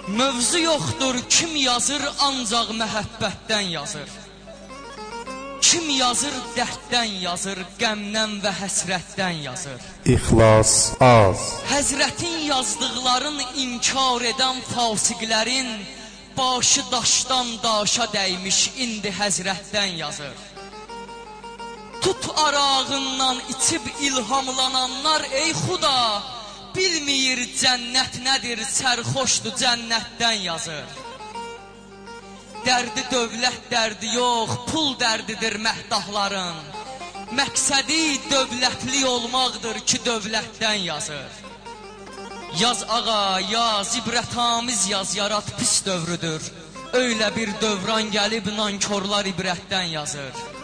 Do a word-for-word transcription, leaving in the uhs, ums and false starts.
Mövzu yoxdur, kim yazır ancaq məhəbbətdən yazır. Kim yazır dərddən yazır, qəmdən və həsrətdən yazır. İxlas az. Həzrətin yazdıqların inkar edən fasiqlərin başı daşdan daşa dəymiş, indi həzrətdən yazır. Tut arağından içib ilhamlananlar ey xuda, bilmir cənnət nədir, sərxoşdur cənnətdən yazır. Dərdi dövlət dərdi yox, pul dərdidir məhdahların. Məqsədi dövlətli olmaqdır ki, dövlətdən yazır. Yaz ağa, yaz, ibrətamiz yaz, yarat pis dövrüdür. Öylə bir dövran gəlib nankorlar ibrətdən yazır.